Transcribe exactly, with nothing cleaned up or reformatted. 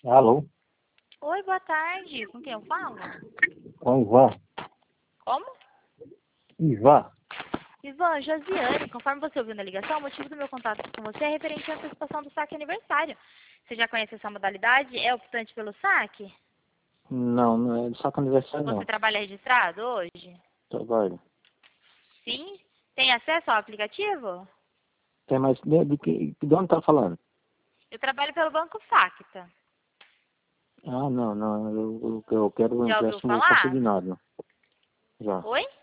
Alô? Oi, boa tarde. Com quem eu falo? Com Ivan. Como? Ivan. Ivan, Josiane, conforme você ouviu na ligação, o motivo do meu contato com você é referente à antecipação do saque aniversário. Você já conhece essa modalidade? É optante pelo saque? Não, não é só com aniversário Você não. trabalha registrado hoje? Trabalho. Sim? Tem acesso ao aplicativo? Tem mais... De, de, que- de onde tá falando? Eu trabalho pelo Banco Facta. Ah, não, não. Eu, eu, eu quero um Já ouviu empréstimo falar? consignado. Já. Oi?